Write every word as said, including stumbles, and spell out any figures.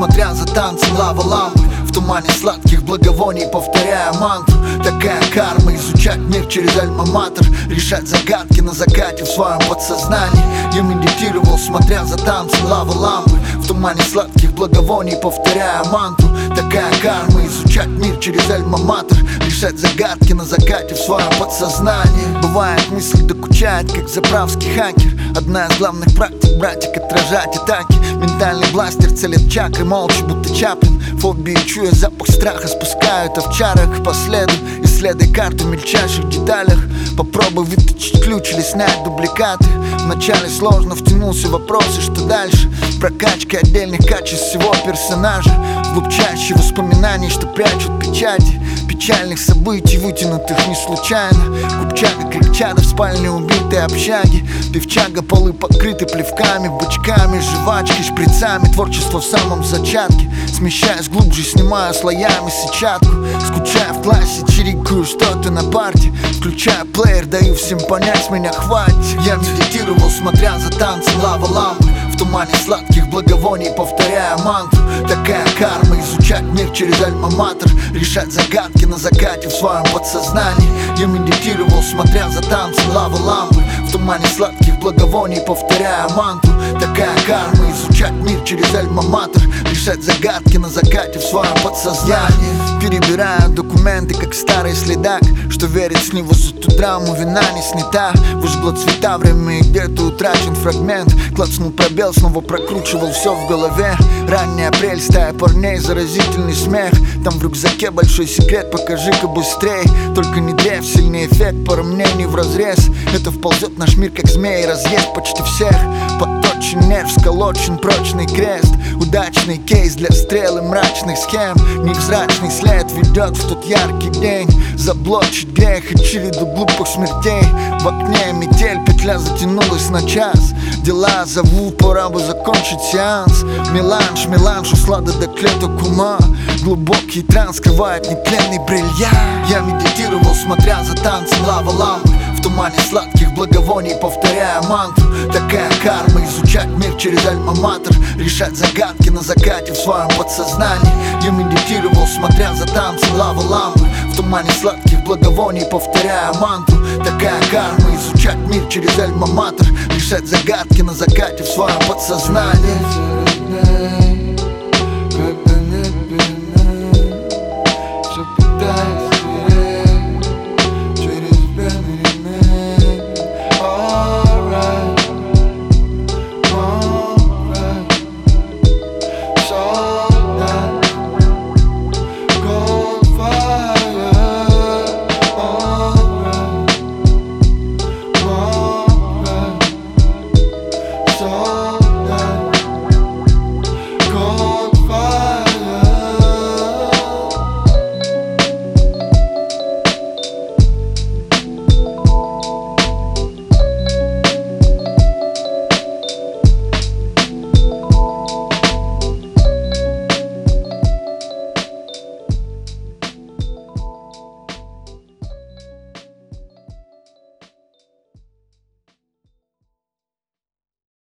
смотря за танцем лава лампы. В тумане сладких благовоний повторяя мантру. Такая карма — изучать мир через альма-матер, решать загадки на закате в своем подсознании. Я медитировал, смотря за танцем лава лампы. В тумане сладких благовоний повторяя мантру. Такая карма — изучать мир через альма-матер, решать загадки на закате в своем подсознании. Бывает, мысль докучает, как заправский хакер. Одна из главных практик, братик, отражать атаки. Ментальный бластер целит чакры, молча, будто Чаплин. Фобии, чуя запах страха, спускают овчарок по следу. Исследуй карту в мельчайших деталях. Попробуй вытащить ключ или снять дубликаты. Вначале сложно, втянулся в вопросы, что дальше. Прокачка отдельных качеств всего персонажа. Вглубь чаще воспоминаний, что прячут печати печальных событий, вытянутых не случайно. Купчага, крикчада в спальне убитой общаги. Певчага, полы покрыты плевками, бычками, жвачкой, шприцами. Творчество в самом зачатке. Смещаясь глубже, снимаю слоями сетчатку. Скучая в классе, чирикаю что-то на парте. Включая плеер, даю всем понять, с меня хватит. Я медитировал, смотря за танцем лава лампы. В тумане сладких благовоний повторяя мантру. Такая карма — изучать мир через альма-матер, решать загадки на закате в своем подсознании. Я медитировал, смотря за танцем лавы лампы. В тумане сладких благовоний повторяя мантру. Такая карма — изучать мир через альма-матер, решать загадки на закате в своем подсознании. Перебираю документы, как старый следак, что верит с него за ту драму, вина не снята. Выжгло цвета время, и где-то утрачен фрагмент. Клацнул пробел, снова прокручивал все в голове. Ранний апрель, стая парней, заразительный смех. Там в рюкзаке большой секрет, покажи-ка быстрей. Только не дрейф, сильный эффект, пара мнений вразрез. Это вползет в наш мир, как змей, разъест почти всех. Подточен нерв, сколочен прочный крест. Удачный кейс для стрел и мрачных схем. Невзрачный след ведет в тот яркий день. Заблочить грех и череду глупых смертей. В окне метель, петля затянулась на час. Дела зовут, пора бы закончить сеанс. Меланж, меланж, услада до клеток ума. Глубокий транс скрывает нетленный бриллиант. Я медитировал, смотря за танцем лава лампы. В тумане сладких благовоний повторяя мантру. Такая карма — изучать мир через альма-матер, решать загадки на закате в своем подсознании. Я медитировал, смотря за танцем лавы лампы. В тумане сладких благовоний повторяя мантру. Такая карма — изучать мир через альма-матер, решать загадки на закате в своем подсознании.